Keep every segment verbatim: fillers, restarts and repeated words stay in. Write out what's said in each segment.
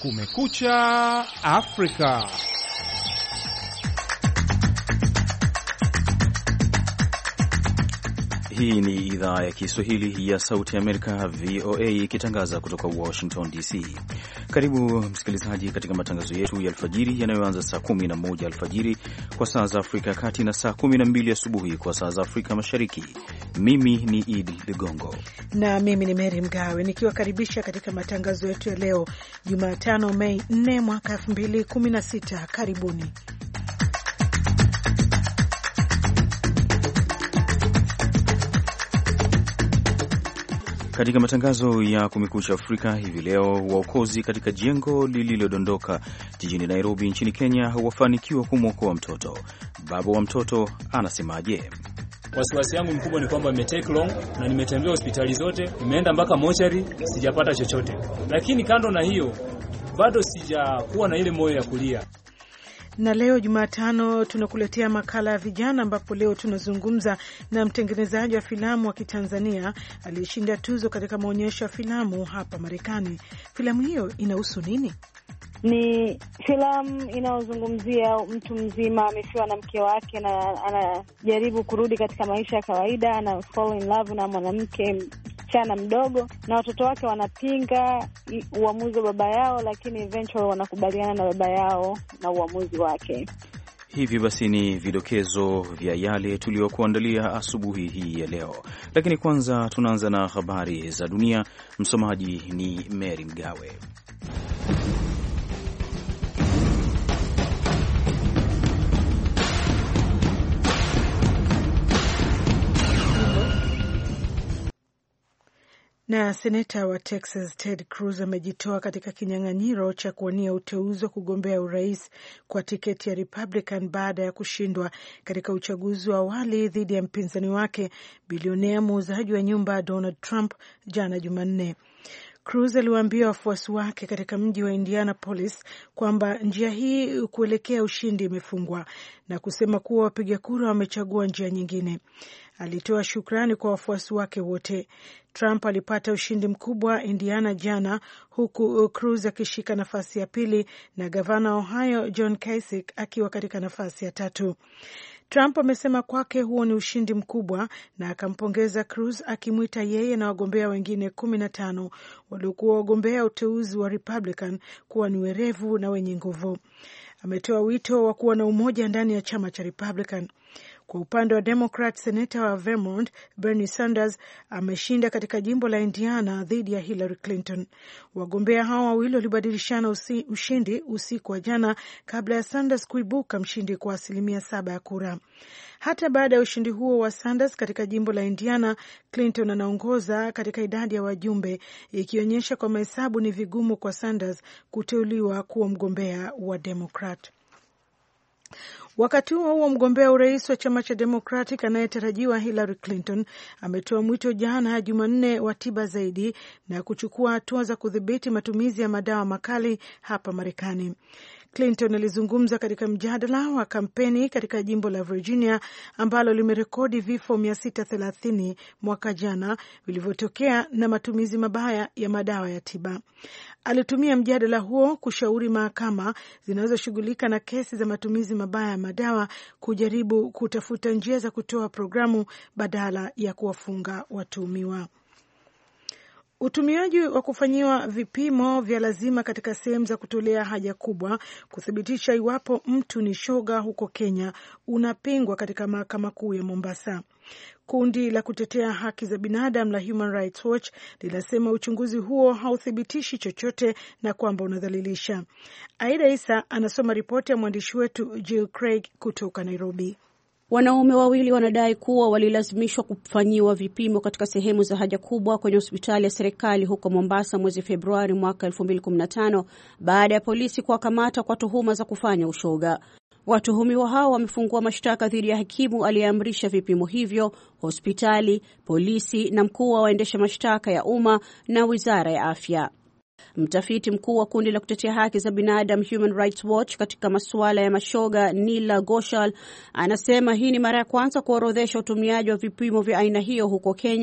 Kumekucha Afrika. Hii ni idhaa ya Kiswahili ya Sauti ya Amerika, V O A, ikitangaza kutoka Washington D C. Karibu msikilizaji katika matangazo yetu ya alfajiri yanayoanza saa kumi na moja alfajiri kwa saa za Afrika ya Kati na saa kumi na mbili asubuhi kwa saa za Afrika Mashariki. Mimi ni Idi Ligongo na mimi ni Mary Mgawe nikiwakaribisha katika matangazo yetu ya leo Jumatano Mei nne mwaka elfu mbili kumi na sita. Karibuni. Katika matangazo ya Kumekucha Afrika hivi leo, waokozi katika jengo lililodondoka jijini Nairobi nchini Kenya wafanikiwa kumwokoa mtoto. Baba wa mtoto anasemaje? Wasiwasi yangu mkubwa ni kwamba imetake long na nimetembea hospitali zote, nimeenda mpaka mochari, sijapata chochote. Lakini kando na hiyo, bado sijakuwa na ile moyo ya kulia. Na leo Jumatano tunakuletea makala ya vijana, ambapo leo tunazungumza na mtengenezaji wa filamu wa Kitanzania aliyeshinda tuzo katika maonyesho ya filamu hapa Marekani. Filamu hiyo inahusu nini? Ni filamu inayozungumzia mtu mzima amefiwa na mke wake na anajaribu kurudi katika maisha ya kawaida, ana fall in love na mwanamke msichana mdogo, na watoto wake wanapinga uamuzi wa baba yao, lakini eventually wanakubaliana na baba yao na uamuzi wake. Hivi basi ni vidokezo vya yale tuliyokuandalia asubuhi hii ya leo, lakini kwanza tunaanza na habari za dunia. Msomaji ni Mary Mgawe. Na seneta wa Texas Ted Cruz amejitoa katika kinyang'anyiro cha kuwania uteuzi wa kugombea urais kwa tiketi ya Republican baada ya kushindwa katika uchaguzi wa awali dhidi ya mpinzani wake bilionea muuzaji wa nyumba Donald Trump jana Jumanne. Cruz aliwaambia wafuasi wake katika mji wa Indianapolis kwamba njia hii kuelekea ushindi imefungwa na kusema kuwa wapiga kura wamechagua njia nyingine. Alitoa shukrani kwa wafuasi wake wote. Trump alipata ushindi mkubwa Indiana jana, huku Cruz akishika nafasi ya pili na gavana Ohio John Kasich akiwa katika nafasi ya tatu. Trump amesema kwake huo ni ushindi mkubwa na akampongeza Cruz, akimwita yeye na wagombea wengine kumi na tano waliokuwa wagombea uteuzi wa Republican kuwa ni werevu na wenye nguvu. Ametoa wito wa kuwa na umoja ndani ya chama cha Republican. Kwa upande wa Democrat, seneta wa Vermont Bernie Sanders ameshinda katika jimbo la Indiana dhidi ya Hillary Clinton. Wagombea hao wawili walibadilishana usi, ushindi usiku wa jana kabla ya Sanders kuibuka mshindi kwa asilimia saba ya kura. Hata baada ya ushindi huo wa Sanders katika jimbo la Indiana, Clinton anaongoza katika idadi ya wajumbe, ikionyesha kwa mahesabu ni vigumu kwa Sanders kuteuliwa kuwa mgombea wa Democrat. Wakati huo huo, mgombea urais wa chama cha Democratic anayetarajiwa Hillary Clinton ametoa mwito jana Jumanne wa tiba zaidi na kuchukua hatua za kudhibiti matumizi ya madawa makali hapa Marekani. Clinton alizungumza katika mjadala wa kampeni katika jimbo la Virginia ambalo limerekodi vifo mia sita thelathini mwaka jana vilivyotokea na matumizi mabaya ya madawa ya tiba. Alitumia mjadala huo kushauri mahakama zinazoshughulika na kesi za matumizi mabaya ya madawa kujaribu kutafuta njia za kutoa programu badala ya kuwafunga watuhumiwa. Utumiaji wa kufanyiwa vipimo vya lazima katika sehemu za kutolea haja kubwa kuthibitisha iwapo mtu ni shoga huko Kenya unapingwa katika mahakama kuu ya Mombasa. Kundi la kutetea haki za binadamu la Human Rights Watch linasema uchunguzi huo hauthibitishi chochote na kwamba unadhalilisha. Aida Isa anasoma ripoti ya mwandishi wetu Jill Craig kutoka Nairobi. Wanaume wawili wanadai kuwa walilazimishwa kufanyiwa vipimo katika sehemu za haja kubwa kwenye hospitali ya serikali huko Mombasa mwezi Februari mwaka elfu mbili kumi na tano baada ya polisi kuwakamata kwa tuhuma za kufanya ushoga. Watuhumiwa hao wamefungua mashtaka dhidi ya hakimu aliyeamrisha vipimo hivyo, hospitali, polisi na mkuu wa waendesha mashtaka ya umma na Wizara ya Afya. Mtafiti mkuu wa kundi la kutetea haki za binadamu Human Rights Watch katika masuala ya mashoga, Nila Goshal, anasema hii ni mara ya kwanza kuorodhesha utumiaji wa vipimo vya aina hiyo huko Kenya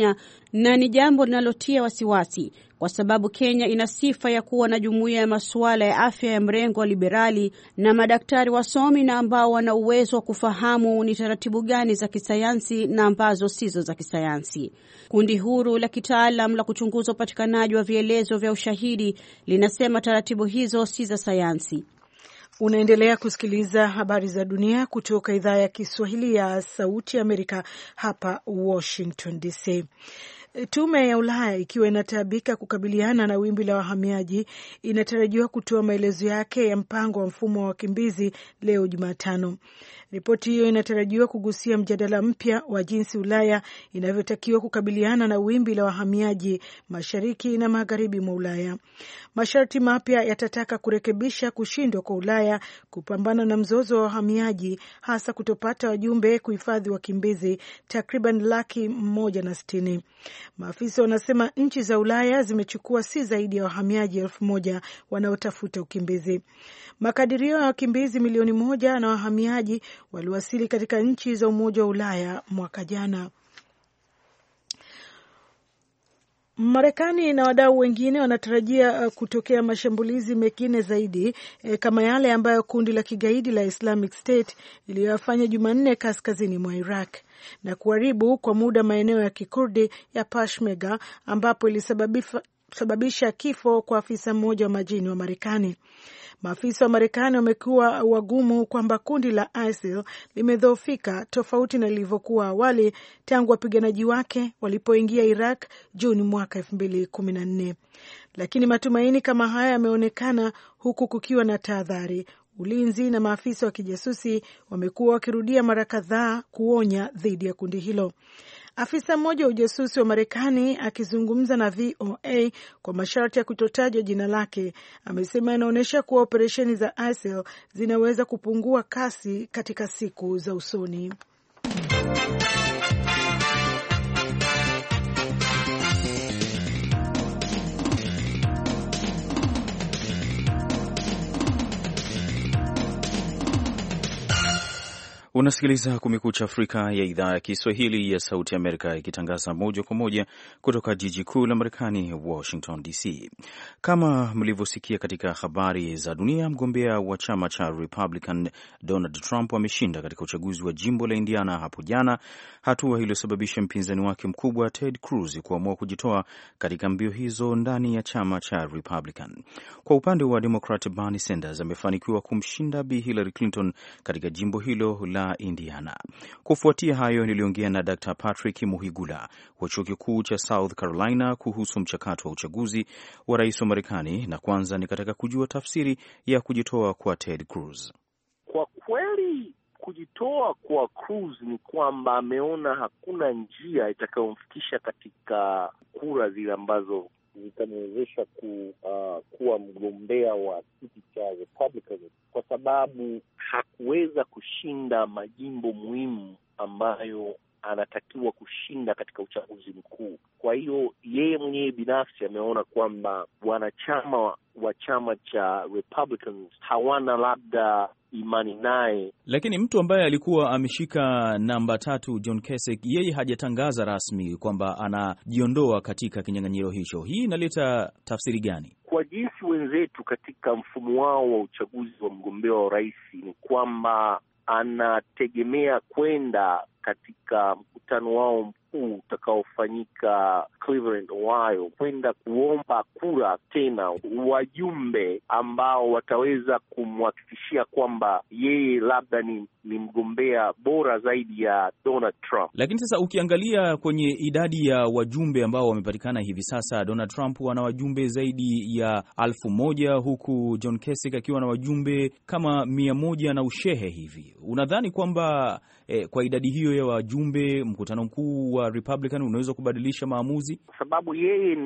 na ni jambo linalotia wasiwasi kwa sababu Kenya ina sifa ya kuwa na jumuiya ya masuala ya afya ya mrengo wa liberali na madaktari wasomi na ambao wana uwezo wa kufahamu ni taratibu gani za kisayansi na ambazo sizo za kisayansi. Kundi huru la kitaalam la kuchunguza upatikanaji wa vielezo vya ushahidi linasema taratibu hizo si za sayansi. Unaendelea kusikiliza habari za dunia kutoka idhaa ya Kiswahili ya Sauti ya Amerika hapa Washington D C. Tume ya Ulaya ikiwa inataabika kukabiliana na wimbi la wahamiaji inatarajiwa kutoa maelezo yake ya mpango wa mfumo wa wakimbizi leo Jumatano. Ripoti hiyo inatarajiwa kugusia mjadala mpya wa jinsi Ulaya inavyotakiwa kukabiliana na wimbi la wahamiaji mashariki na magharibi mwa Ulaya. Masharti mapya yatataka kurekebisha kushindwa kwa Ulaya kupambana na mzozo wa wahamiaji, hasa kutopata wajumbe kuhifadhi wakimbizi takriban laki moja na sitini. Maafisa wanasema nchi za Ulaya zimechukua si zaidi ya wahamiaji elfu moja wanaotafuta ukimbizi. Makadirio ya wakimbizi milioni moja na wahamiaji waliwasili katika nchi za Umoja wa Ulaya mwaka jana. Marekani na wadau wengine wanatarajia kutokea mashambulizi mengine zaidi e, kama yale ambayo kundi la kigaidi la Islamic State iliyofanya Jumanne kaskazini mwa Iraq na kuharibu kwa muda maeneo ya Kikurdi ya Peshmerga ambapo ilisababisha kifo kwa afisa mmoja wa majini wa Marekani. Maafisa wa Marekani wamekuwa wagumu kwamba kundi la I S I L limedhoofika tofauti na lilivyokuwa awali tangu wapiganaji wake walipoingia Iraq Juni mwaka elfu mbili kumi na nne. Lakini matumaini kama haya yameonekana huku kukiwa na tahadhari. Ulinzi na maafisa wa kijasusi wamekuwa wakirudia mara kadhaa kuonya dhidi ya kundi hilo. Afisa mmoja wa ujasusi wa Marekani akizungumza na V O A kwa masharti ya kutotajwa jina lake, amesema inaonyesha kuwa operesheni za I S I L zinaweza kupungua kasi katika siku za usoni. Unasikiliza Kumekucha Afrika ya idhaa ya Kiswahili ya Sauti Amerika ikitangaza moja kwa moja kutoka jiji kuu la Marekani, Washington D C. Kama mlivyosikia katika habari za dunia, mgombea wa chama cha Republican Donald Trump ameshinda katika uchaguzi wa jimbo la Indiana hapo jana, hatua iliyosababisha mpinzani wake mkubwa Ted Cruz kuamua kujitoa katika mbio hizo ndani ya chama cha Republican. Kwa upande wa Democrat, Bernie Sanders amefanikiwa kumshinda Bi Hillary Clinton katika jimbo hilo la Indiana. Kufuatia hayo, niliongea na Doctor Patrick Muhigula wa chuo kikuu cha South Carolina kuhusu mchakato wa uchaguzi wa rais wa Marekani, na kwanza nikataka kujua tafsiri ya kujitoa kwa Ted Cruz. Kwa kweli kujitoa kwa Cruz ni kwamba ameona hakuna njia itakayomfikisha katika kura zile ambazo zitamwezesha ku, uh, kuwa mgombea wa kiti cha Republican, kwa sababu hakuweza kushinda majimbo muhimu ambayo anatakiwa kushinda katika uchaguzi mkuu. Kwa hiyo yeye mwenyewe binafsi ameona kwamba wanachama wa chama cha Republicans hawana labda imani naye. Lakini mtu ambaye alikuwa ameshika namba tatu, John Kasich, yeye hajatangaza rasmi kwamba anajiondoa katika kinyang'anyiro hicho. Hii inaleta tafsiri gani? Kwa jinsi wenzetu katika mfumo wao wa uchaguzi wa mgombea wa urais ni kwamba anategemea kwenda katika mkutano wao mkuu utakaofanyika Cleveland, Ohio, kwenda kuomba kura tena wajumbe ambao wataweza kumhakikishia kwamba yeye labda ni, ni mgombea bora zaidi ya Donald Trump. Lakini sasa ukiangalia kwenye idadi ya wajumbe ambao wamepatikana hivi sasa, Donald Trump ana wajumbe zaidi ya alfu moja huku John Kasich akiwa na wajumbe kama mia moja na ushehe hivi. Unadhani kwamba eh, kwa idadi hiyo ya wajumbe mkutano mkuu wa Republican unaweza kubadilisha maamuzi? Kwa sababu yeye ni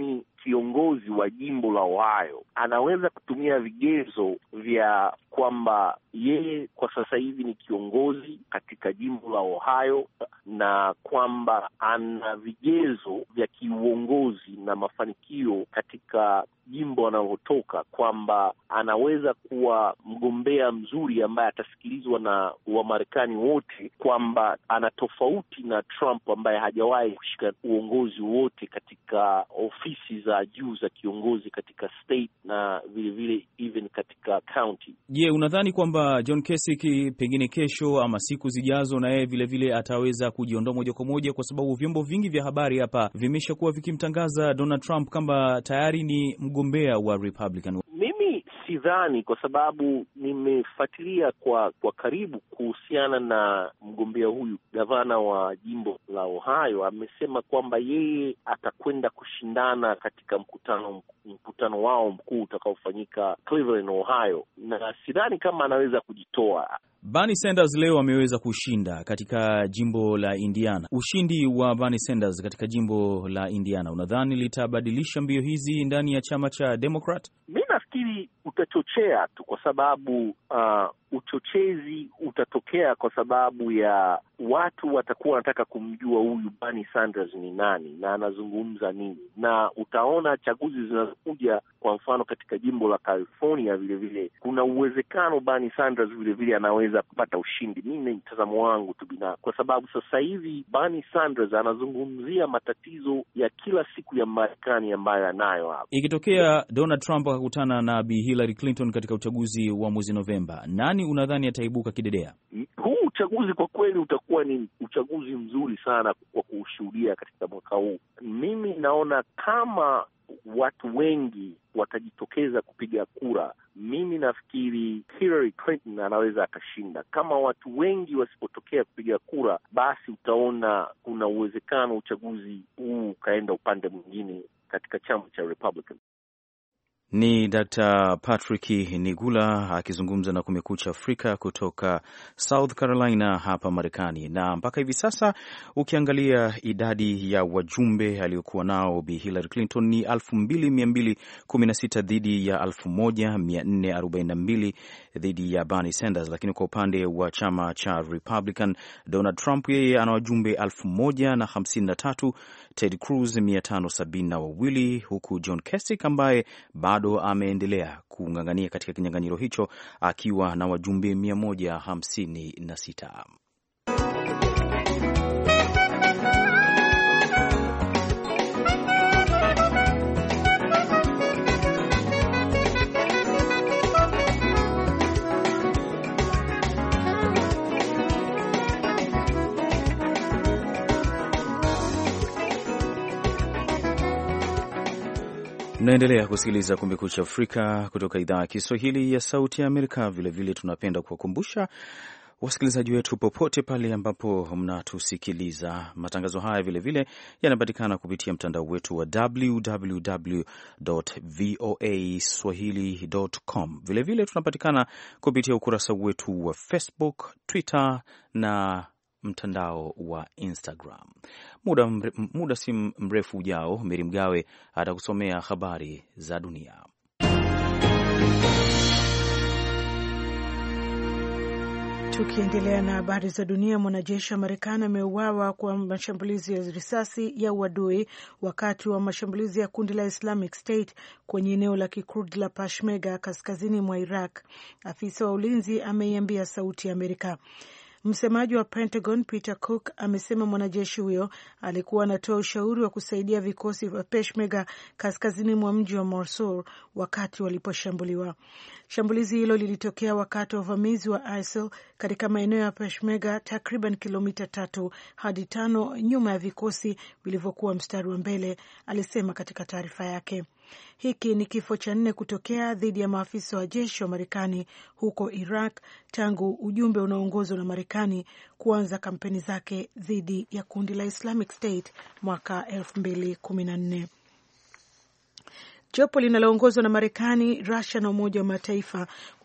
kiongozi wa jimbo la Ohio, anaweza kutumia vigezo vya kwamba yeye kwa sasa hivi ni kiongozi katika jimbo la Ohio na kwamba ana vigezo vya kiuongozi na mafanikio katika jimbo analotoka, kwamba anaweza kuwa mgombea mzuri ambaye atasikilizwa na Wamarekani wote, kwamba ana tofauti na Trump ambaye hajawahi kushika uongozi wote katika ofisi za juu za kiongozi katika state na vile vile even katika county. Je, unadhani kwamba John Kasich pengine kesho ama siku zijazo na yeye vile vile ataweza kujiondoa moja kwa moja, kwa sababu vyombo vingi vya habari hapa vimeshakuwa vikimtangaza Donald Trump kama tayari ni mgombea wa Republican? Mimi sidhani, kwa sababu nimefuatilia kwa kwa karibu kuhusiana na mgombea huyu. Gavana wa jimbo la Ohio amesema kwamba yeye atakwenda kushindana katika mkutano mkutano wao mkuu utakaofanyika Cleveland, Ohio, na sidhani kama anaweza kujitoa. Bernie Sanders leo ameweza kushinda katika jimbo la Indiana. Ushindi wa Bernie Sanders katika jimbo la Indiana, unadhani litabadilisha mbio hizi ndani ya chama cha Democrat? Mimi nafikiri utachochea tu, kwa sababu uh, uchochezi utatokea kwa sababu ya watu watakuwa wanataka kumjua huyu Bernie Sanders ni nani na anazungumza nini, na utaona chaguzi zinazokuja, kwa mfano katika jimbo la California vile vile kuna uwezekano Bernie Sanders vile vile anaweza kupata ushindi. Mimi ni mtazamo wangu tu binafsi, kwa sababu sasa hivi Bernie Sanders anazungumzia matatizo ya kila siku ya Marekani ambayo anayo hapa. Ikitokea Donald Trump akakutana na Bi Hillary Clinton katika uchaguzi wa mwezi Novemba, nani unadhani ataibuka kidedea? Huu uchaguzi kwa kweli utakuwa ni uchaguzi mzuri sana kwa kuushuhudia katika mwaka huu. Mimi naona kama watu wengi watajitokeza kupiga kura, mimi nafikiri Hillary Clinton anaweza akashinda. Kama watu wengi wasipotokea kupiga kura, basi utaona kuna uwezekano uchaguzi huu ukaenda upande mwingine katika chama cha Republican. Ni Doctor Patrick Nigula akizungumza na Kumekucha Afrika kutoka South Carolina hapa Marekani. Na mpaka hivi sasa ukiangalia idadi ya wajumbe aliyokuwa nao Bi Hillary Clinton ni elfu mbili mia mbili kumi na sita dhidi ya elfu moja mia nne arobaini na mbili dhidi ya Bernie Sanders. Lakini kwa upande wa chama cha Republican, Donald Trump yeye ana wajumbe elfu moja na hamsini na tatu, Ted Cruz mia tano sabini na wawili, huku John Kasich ambaye bado ameendelea kung'ang'ania katika kinyang'anyiro hicho akiwa na wajumbe mia moja hamsini na sita. Mnaendelea kusikiliza Kumekucha Afrika kutoka idhaa ya Kiswahili ya Sauti ya Amerika. Vilevile tunapenda kuwakumbusha wasikilizaji wetu popote pale ambapo mnatusikiliza, matangazo haya vilevile yanapatikana kupitia mtandao wetu wa w w w dot v o a swahili dot com. Vilevile tunapatikana kupitia ukurasa wetu wa Facebook, Twitter na mtandao wa Instagram. Muda, mre, muda si mrefu ujao, Meri Mgawe atakusomea habari za dunia. Tukiendelea na habari za dunia, mwanajeshi wa Marekani ameuawa kwa mashambulizi ya risasi ya uadui wakati wa mashambulizi ya kundi la Islamic State kwenye eneo la Kikurdi la Peshmerga kaskazini mwa Iraq, afisa wa ulinzi ameiambia Sauti ya Amerika. Msemaji wa Pentagon Peter Cook amesema mwanajeshi huyo alikuwa anatoa ushauri wa kusaidia vikosi vya Peshmerga kaskazini mwa mji wa Mosul wakati waliposhambuliwa. Shambulizi hilo lilitokea wakati wa uvamizi wa I S I L katika maeneo ya Peshmerga, takriban kilomita tatu hadi tano nyuma ya vikosi vilivyokuwa mstari wa mbele, alisema katika taarifa yake. Hiki ni kifo cha nne kutokea dhidi ya maafisa wa jeshi wa Marekani huko Iraq tangu ujumbe unaoongozwa na Marekani kuanza kampeni zake dhidi ya kundi la Islamic State mwaka elfu mbili kumi na nne. Jopo linaloongozwa na Marekani, Russia na Umoja wa Mataifa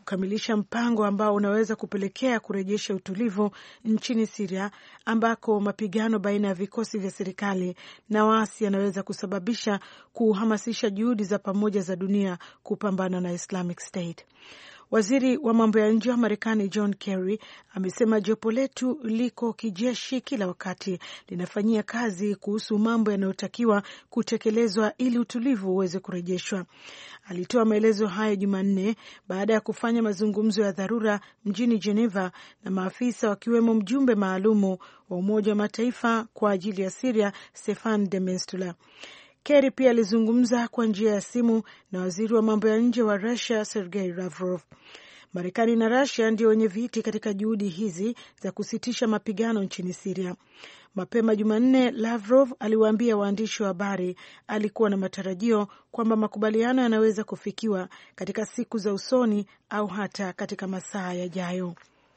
kukamilisha mpango ambao unaweza kupelekea kurejesha utulivu nchini Syria ambako mapigano baina ya vikosi vya serikali na waasi yanaweza kusababisha kuhamasisha juhudi za pamoja za dunia kupambana na Islamic State. Waziri wa mambo ya nje wa Marekani John Kerry amesema jopo letu liko kijeshi kila wakati linafanyia kazi kuhusu mambo yanayotakiwa kutekelezwa ili utulivu uweze kurejeshwa. Alitoa maelezo hayo Jumanne baada ya kufanya mazungumzo ya dharura mjini Geneva na maafisa wakiwemo mjumbe maalumu wa Umoja wa Mataifa kwa ajili ya Syria Stefan de Mistura. Kerry pia alizungumza kwa njia ya simu na waziri wa mambo ya nje wa Russia Sergei Lavrov. Marekani na Russia ndio wenye viti katika juhudi hizi za kusitisha mapigano nchini Syria. Mapema Jumanne, Lavrov aliwaambia waandishi wa habari alikuwa na matarajio kwamba makubaliano yanaweza kufikiwa katika siku za usoni au hata katika masaa yajayo.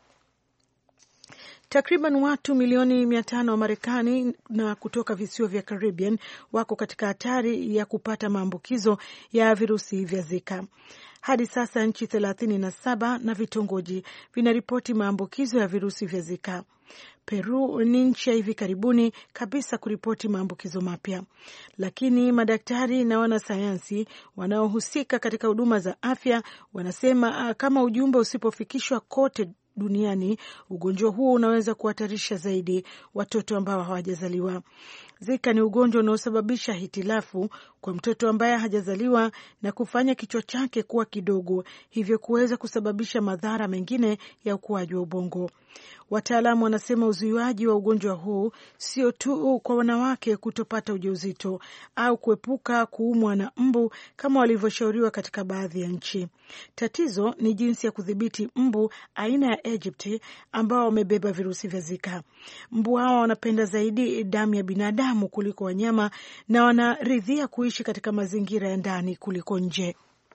Takriban watu milioni mia tano wa Marekani na kutoka visiwa vya Caribbean wako katika hatari ya kupata maambukizo ya virusi vya Zika. Hadi sasa nchi thelathini na saba na vitongoji vinaripoti maambukizo ya virusi vya Zika. Peru ni nchi ya hivi karibuni kabisa kuripoti maambukizo mapya, lakini madaktari na wanasayansi wanaohusika katika huduma za afya wanasema kama ujumbe usipofikishwa kote duniani, ugonjwa huo unaweza kuhatarisha zaidi watoto ambao hawajazaliwa. Zika ni ugonjwa unaosababisha hitilafu kwa mtoto ambaye hajazaliwa na kufanya kichwa chake kuwa kidogo, hivyo kuweza kusababisha madhara mengine ya ukuaji wa ubongo. Wataalamu wanasema uzuiwaji wa ugonjwa huu sio tu kwa wanawake kutopata ujauzito au kuepuka kuumwa na mbu kama walivyoshauriwa katika baadhi ya nchi. Tatizo ni jinsi ya kudhibiti mbu aina ya Egypt ambao wamebeba virusi vya Zika. Mbu hawa wanapenda zaidi damu ya binadamu kuliko wanyama na wanaridhia kuishi katika mazingira ya ndani kuliko nje.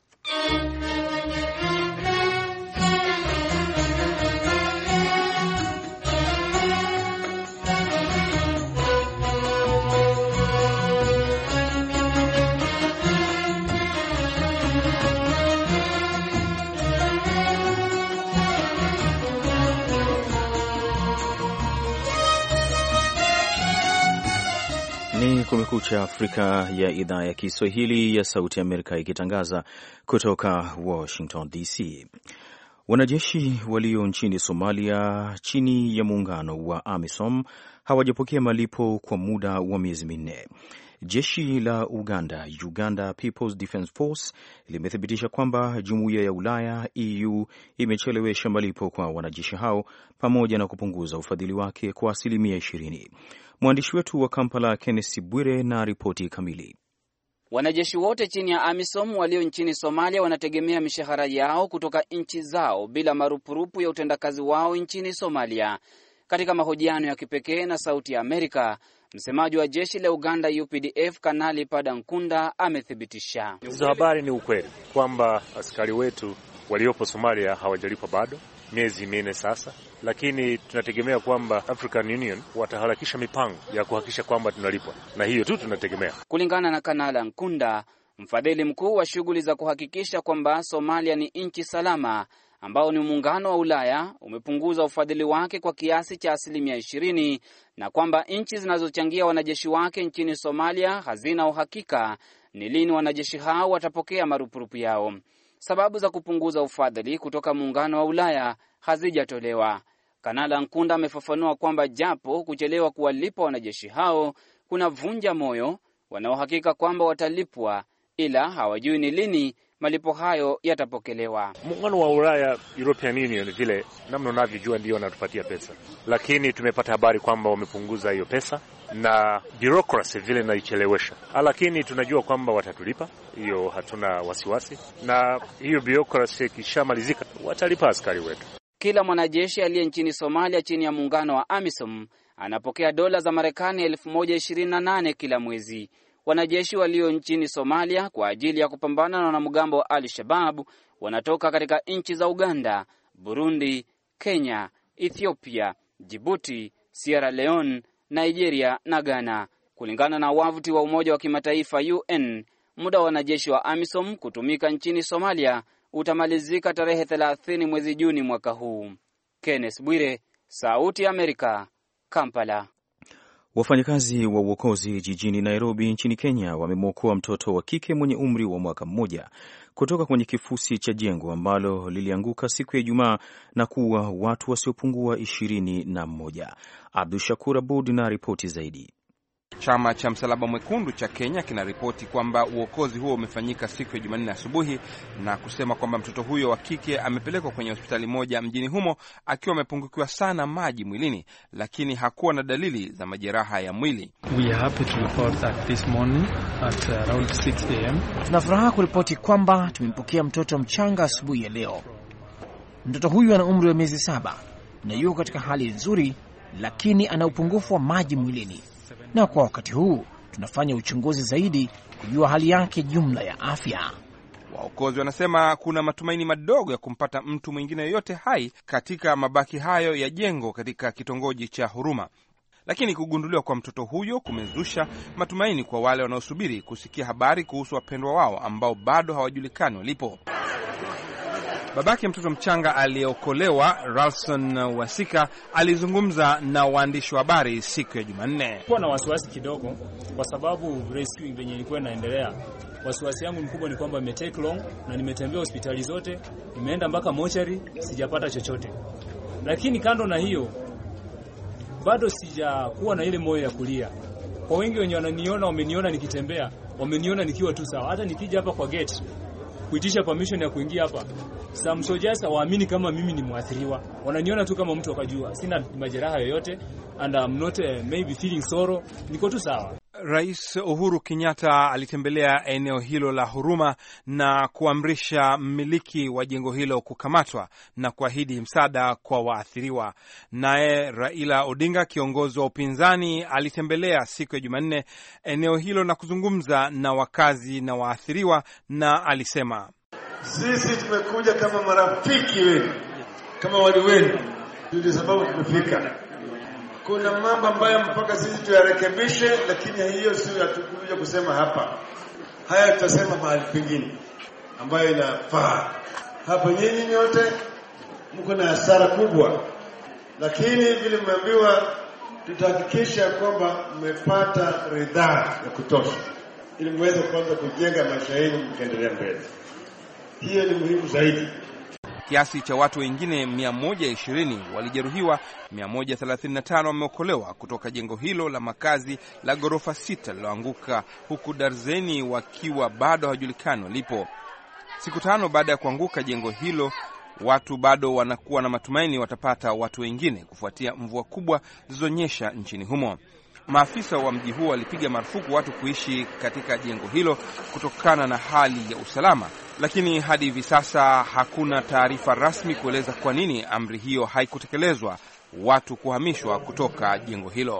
Ni Kumekucha Afrika ya idhaa ya Kiswahili ya Sauti Amerika ikitangaza kutoka Washington D C. Wanajeshi walio nchini Somalia chini ya muungano wa AMISOM hawajapokea malipo kwa muda wa miezi minne. Jeshi la Uganda, Uganda People's Defence Force, limethibitisha kwamba Jumuiya ya Ulaya E U imechelewesha malipo kwa wanajeshi hao pamoja na kupunguza ufadhili wake kwa asilimia ishirini. Mwandishi wetu wa Kampala Kenneth Bwire na ripoti kamili. Wanajeshi wote chini ya AMISOM walio nchini Somalia wanategemea mishahara yao kutoka nchi zao bila marupurupu ya utendakazi wao nchini Somalia. Katika mahojiano ya kipekee na Sauti ya Amerika, msemaji wa jeshi la Uganda U P D F Kanali Padankunda amethibitisha. Hizo habari ni ukweli kwamba askari wetu waliopo Somalia hawajalipwa bado miezi minne sasa, lakini tunategemea kwamba African Union wataharakisha mipango ya kuhakikisha kwamba tunalipwa, na hiyo tu tunategemea. Kulingana na Kanala Nkunda, mfadhili mkuu wa shughuli za kuhakikisha kwamba Somalia ni nchi salama, ambao ni muungano wa Ulaya, umepunguza ufadhili wake kwa kiasi cha asilimia ishirini, na kwamba nchi zinazochangia wanajeshi wake nchini Somalia hazina uhakika ni lini wanajeshi hao watapokea marupurupu yao. Sababu za kupunguza ufadhili kutoka muungano wa Ulaya hazijatolewa. Kanala Nkunda amefafanua kwamba japo kuchelewa kuwalipa wanajeshi hao kuna vunja moyo, wanaohakika kwamba watalipwa, ila hawajui ni lini malipo hayo yatapokelewa. Muungano wa Ulaya, European Union, vile namna unavyojua ndio wanatupatia pesa, lakini tumepata habari kwamba wamepunguza hiyo pesa na bureaucracy vile inaichelewesha, lakini tunajua kwamba watatulipa, hiyo hatuna wasiwasi, na hiyo bureaucracy kishamalizika watalipa askari wetu. Kila mwanajeshi aliye nchini Somalia chini ya muungano wa AMISOM anapokea dola za Marekani elfu moja ishirini na nane kila mwezi. Wanajeshi walio nchini Somalia kwa ajili ya kupambana na wanamgambo wa Al-Shabaab wanatoka katika nchi za Uganda, Burundi, Kenya, Ethiopia, Djibouti, Sierra Leone, Nigeria na Ghana. Kulingana na wavuti wa Umoja wa Kimataifa U N, muda wa wanajeshi wa AMISOM kutumika nchini Somalia utamalizika tarehe thelathini mwezi Juni mwaka huu. Kenneth Bwire, Sauti ya Amerika, Kampala. Wafanyakazi wa uokozi jijini Nairobi nchini Kenya wamemwokoa mtoto wa kike mwenye umri wa mwaka mmoja kutoka kwenye kifusi cha jengo ambalo lilianguka siku ya Ijumaa na kuua watu wasiopungua ishirini na mmoja. Abdul Shakur Abud na ripoti zaidi. Chama cha Msalaba Mwekundu cha Kenya kinaripoti kwamba uokozi huo umefanyika siku ya Jumanne asubuhi na kusema kwamba mtoto huyo wa kike amepelekwa kwenye hospitali moja mjini humo akiwa amepungukiwa sana maji mwilini, lakini hakuwa na dalili za majeraha ya mwili. We are happy to report that this morning at around six a m Tunafuraha kuripoti kwamba tumempokea mtoto mchanga asubuhi ya leo. Mtoto huyu ana umri wa miezi saba na yuko katika hali nzuri, lakini ana upungufu wa maji mwilini. Na kwa wakati huu tunafanya uchunguzi zaidi kujua hali yake jumla ya afya. Waokozi wanasema kuna matumaini madogo ya kumpata mtu mwingine yoyote hai katika mabaki hayo ya jengo katika kitongoji cha Huruma. Lakini kugunduliwa kwa mtoto huyo kumezusha matumaini kwa wale wanaosubiri kusikia habari kuhusu wapendwa wao ambao bado hawajulikani walipo. Babake mtoto mchanga aliyeokolewa, Ralson Wasika, alizungumza na waandishi wa habari siku ya Jumanne. Kwa na wasiwasi kidogo kwa sababu rescue yenye ilikuwa inaendelea. Wasiwasi yangu mkubwa ni kwamba imetake long na nimetembea hospitali zote, nimeenda mpaka mochari, sijapata chochote. Lakini kando na hiyo bado sijakuwa na ile moyo ya kulia. Kwa wengi wenye wananiona, wameniona nikitembea, wameniona nikiwa tu sawa. Hata nikija hapa kwa gate kuitisha permission ya kuingia hapa, some soldiers hawaamini kama mimi ni mwathiriwa. Wananiona tu kama mtu akajua sina majeraha yoyote and I'm not uh, maybe feeling sorrow. Niko tu sawa. Rais Uhuru Kenyatta alitembelea eneo hilo la Huruma na kuamrisha mmiliki wa jengo hilo kukamatwa na kuahidi msaada kwa waathiriwa. Naye Raila Odinga, kiongozi wa upinzani, alitembelea siku ya Jumanne eneo hilo na kuzungumza na wakazi na waathiriwa, na alisema, sisi tumekuja kama marafiki wenu, kama wali wenu, ndio sababu tumefika. Kuna mambo ambayo mpaka sisi tuyarekebishe, lakini hiyo sio yatukuja kusema hapa. Haya tutasema mahali pengine ambayo inafaa. Hapa nyinyi nyote mko na hasara kubwa, lakini vile mmeambiwa tutahakikisha kwamba mmepata ridhaa ya kutosha ili mweze kwanza kujenga maisha yenu mkaendelea mbele. Hiyo ni muhimu zaidi. Kiasi cha watu wengine mia moja ishirini walijeruhiwa, mia moja thelathini na tano wameokolewa kutoka jengo hilo la makazi la ghorofa sita liloanguka, huku darzeni wakiwa bado hawajulikani walipo. Siku tano baada ya kuanguka jengo hilo, watu bado wanakuwa na matumaini watapata watu wengine kufuatia mvua kubwa zilizonyesha nchini humo. Maafisa wa mji huo walipiga marufuku watu kuishi katika jengo hilo kutokana na hali ya usalama, lakini hadi hivi sasa hakuna taarifa rasmi kueleza kwa nini amri hiyo haikutekelezwa, watu kuhamishwa kutoka jengo hilo.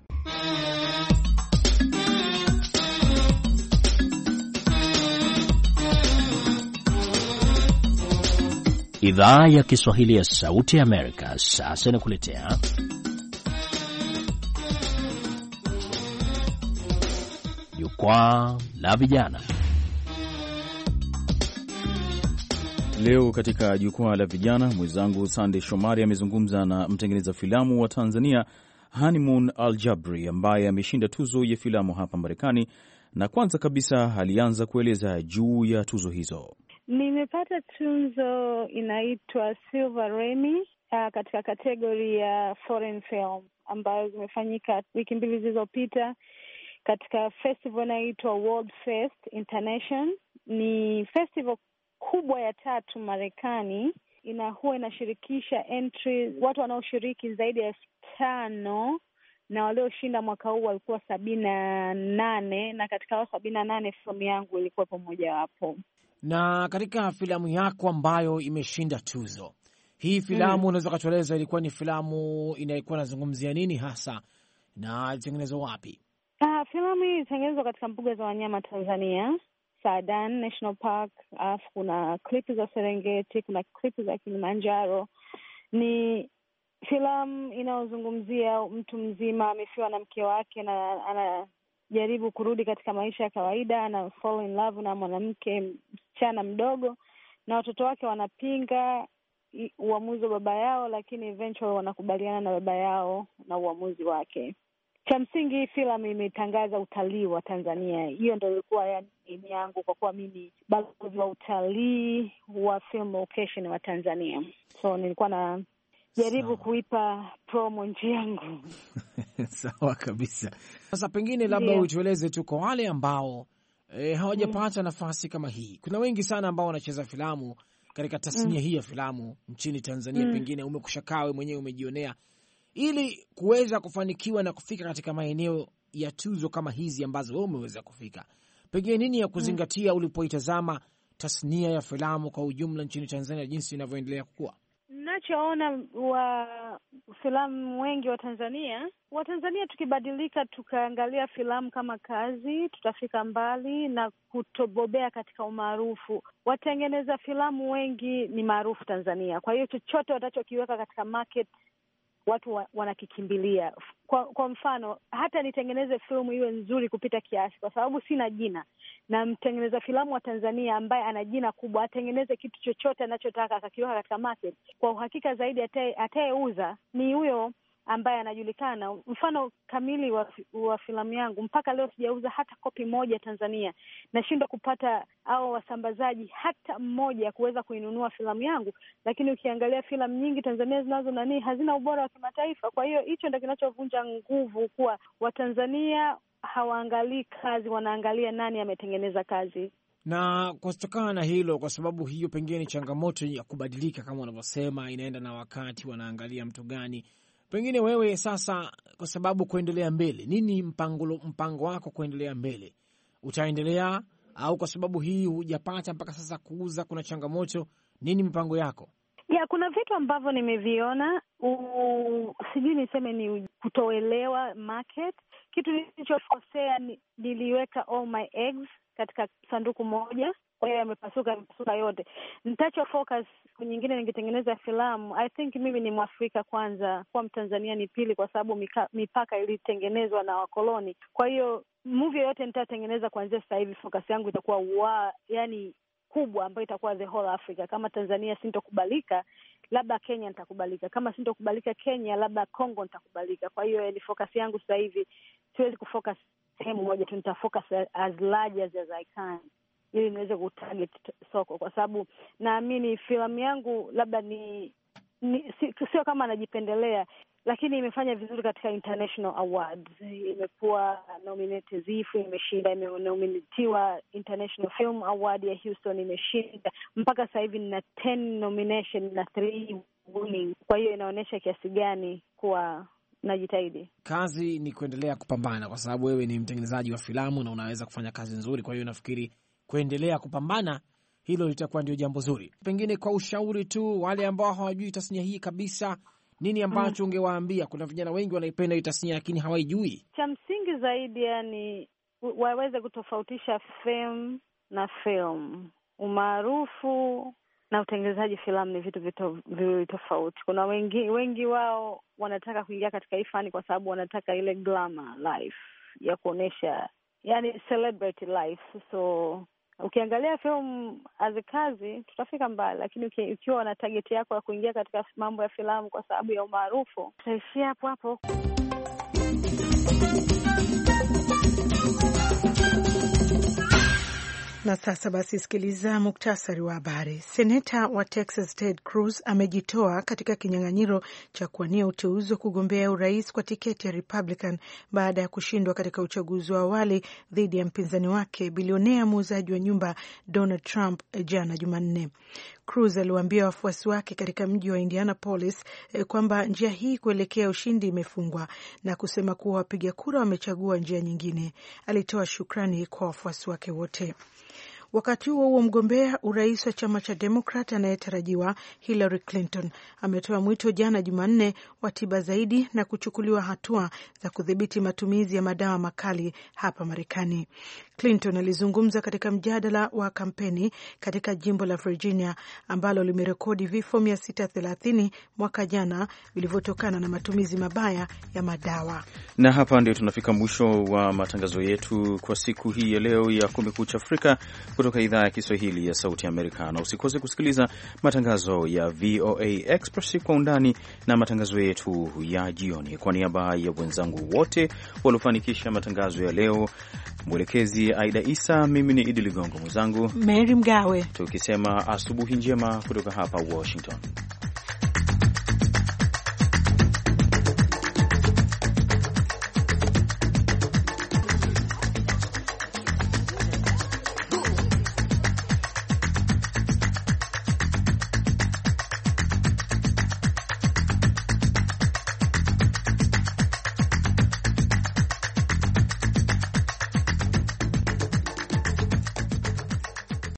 Idhaa ya Kiswahili ya Sauti ya Amerika sasa inakuletea Jukwaa la Vijana. Leo katika Jukwaa la Vijana, mwenzangu Sande Shomari amezungumza na mtengeneza filamu wa Tanzania Hanimun Aljabri ambaye ameshinda tuzo ya filamu hapa Marekani, na kwanza kabisa alianza kueleza juu ya tuzo hizo. Nimepata tuzo inaitwa Silver Remy uh, katika kategori ya foreign film ambayo zimefanyika wiki mbili zilizopita katika festival inaitwa World Fest International. Ni festival kubwa ya tatu Marekani, ina huwa inashirikisha entry watu wanaoshiriki zaidi ya elfu tano na walioshinda mwaka huu walikuwa sabini na nane, na katika hao sabini na nane filamu yangu ilikuwa pamoja wapo. Na katika filamu yako ambayo imeshinda tuzo, hii filamu unaweza mm. kutueleza ilikuwa ni filamu inayokuwa inazungumzia nini hasa na ilitengenezwa wapi? Ah, filamu hii ilitengenezwa katika mbuga za wanyama Tanzania, Sadan National Park, alafu kuna klipu za Serengeti, kuna klipu za Kilimanjaro. Ni filamu inayozungumzia mtu mzima amefiwa na mke wake na anajaribu kurudi katika maisha ya kawaida, na fall in love na mwanamke msichana mdogo, na watoto wake wanapinga uamuzi wa baba yao, lakini eventually wanakubaliana na baba yao na uamuzi wake. Cha msingi hii filamu imetangaza utalii wa Tanzania. Hiyo ndio ilikuwa yani yangu, kwa kuwa mimi balozi wa utalii wa film location wa Tanzania. So nilikuwa na jaribu kuipa promo nchi yangu. Sawa kabisa. Sasa pengine labda utueleze tu kwa wale ambao e, hawajapata mm. nafasi kama hii. Kuna wengi sana ambao wanacheza filamu katika tasnia mm. hii ya filamu nchini Tanzania mm. pengine umekushakawe mwenyewe umejionea, ili kuweza kufanikiwa na kufika katika maeneo ya tuzo kama hizi ambazo wewe umeweza kufika. Pengine nini ya kuzingatia ulipoitazama tasnia ya filamu kwa ujumla nchini Tanzania jinsi inavyoendelea kukua? Nachoona wa filamu wengi wa Tanzania, wa Tanzania tukibadilika tukaangalia filamu kama kazi, tutafika mbali na kutobobea katika umaarufu. Watengeneza filamu wengi ni maarufu Tanzania. Kwa hiyo chochote watachokiweka katika market watu wa, wanakikimbilia. Kwa, kwa mfano, hata nitengeneze filamu iwe nzuri kupita kiasi, kwa sababu sina jina, na mtengeneza filamu wa Tanzania ambaye ana jina kubwa atengeneze kitu chochote anachotaka akakiweka katika market, kwa uhakika zaidi atayeuza ni huyo ambaye anajulikana. Mfano kamili wa, wa filamu yangu, mpaka leo sijauza hata kopi moja Tanzania. Nashindwa kupata au wasambazaji hata mmoja kuweza kuinunua filamu yangu, lakini ukiangalia filamu nyingi Tanzania zinazo nani hazina ubora wa kimataifa. Kwa hiyo hicho ndio kinachovunja nguvu, kuwa Watanzania hawaangalii kazi, wanaangalia nani ametengeneza kazi. Na kutokana na hilo, kwa sababu hiyo pengine ni changamoto ya kubadilika kama unavyosema, inaenda na wakati, wanaangalia mtu gani. Pengine wewe sasa, kwa sababu kuendelea mbele, nini mpango mpango wako kuendelea mbele? Utaendelea au kwa sababu hii hujapata mpaka sasa kuuza, kuna changamoto, nini mpango yako? Ya, kuna vitu ambavyo nimeviona, sijui niseme ni kutoelewa market. Kitu nilichokosea ni, niliweka all my eggs katika sanduku moja, kwa hiyo yamepasuka yamepasuka yote. Nitacho focus nyingine, ningetengeneza filamu. I think mimi ni Mwafrika kwanza, kwa Mtanzania ni pili, kwa sababu mipaka ilitengenezwa na wakoloni. Kwa hiyo movie yote nitatengeneza kuanzia sasa hivi, focus yangu itakuwa wa, yani kubwa, ambayo itakuwa the whole Africa. Kama Tanzania sintokubalika, labda Kenya nitakubalika. Kama sintokubalika Kenya, labda Congo nitakubalika. Kwa hiyo ni focus yangu sasa hivi. Siwezi kufocus sehemu moja tu, nitafocus as large as, as I can, ili niweze kutarget soko, kwa sababu naamini filamu yangu labda ni, ni sio kama najipendelea, lakini imefanya vizuri katika international awards. Imekuwa nominated Zifu, imeshinda, imenominatiwa International Film Award ya Houston, imeshinda. Mpaka sasa hivi nina ten nomination na three winning. Kwa hiyo inaonyesha kiasi gani kuwa najitahidi. Kazi ni kuendelea kupambana, kwa sababu wewe ni mtengenezaji wa filamu na unaweza kufanya kazi nzuri. Kwa hiyo nafikiri kuendelea kupambana, hilo litakuwa ndio jambo zuri. Pengine kwa ushauri tu, wale ambao hawajui tasnia hii kabisa, nini ambacho mm. ungewaambia? Kuna vijana wengi wanaipenda hii tasnia lakini hawaijui. Cha msingi zaidi, yani waweze kutofautisha film na film. Umaarufu na utengenezaji filamu ni vitu viwili tofauti. Kuna wengi wengi wao wanataka kuingia katika hii fani kwa sababu wanataka ile glamour life ya kuonesha, yani celebrity life. So ukiangalia film as a kazi tutafika mbali, lakini ukiwa na target yako ya kuingia katika mambo ya filamu kwa sababu ya umaarufu, utaishia hapo hapo. Na sasa basi sikiliza muktasari wa habari. Seneta wa Texas Ted Cruz amejitoa katika kinyang'anyiro cha kuwania uteuzi wa kugombea urais kwa tiketi ya Republican baada ya kushindwa katika uchaguzi wa awali dhidi ya mpinzani wake bilionea muuzaji wa nyumba Donald Trump jana Jumanne. Cruz aliwaambia wafuasi wake katika mji wa Indianapolis eh, kwamba njia hii kuelekea ushindi imefungwa na kusema kuwa wapiga kura wamechagua njia nyingine. Alitoa shukrani kwa wafuasi wake wote. Wakati huo huo, mgombea urais wa chama cha Democrat anayetarajiwa Hillary Clinton ametoa mwito jana Jumanne wa tiba zaidi na kuchukuliwa hatua za kudhibiti matumizi ya madawa makali hapa Marekani. Clinton alizungumza katika mjadala wa kampeni katika jimbo la Virginia ambalo limerekodi vifo mia sita thelathini mwaka jana vilivyotokana na matumizi mabaya ya madawa. Na hapa ndio tunafika mwisho wa matangazo yetu kwa siku hii ya leo ya Kumekucha Afrika kutoka idhaa ya Kiswahili ya Sauti ya Amerika, na usikose kusikiliza matangazo ya V O A Express kwa undani na matangazo yetu ya jioni. Kwa niaba ya wenzangu wote waliofanikisha matangazo ya leo, mwelekezi Aida Isa, mimi ni Idi Ligongo, mwenzangu Mary Mgawe, tukisema asubuhi njema kutoka hapa Washington.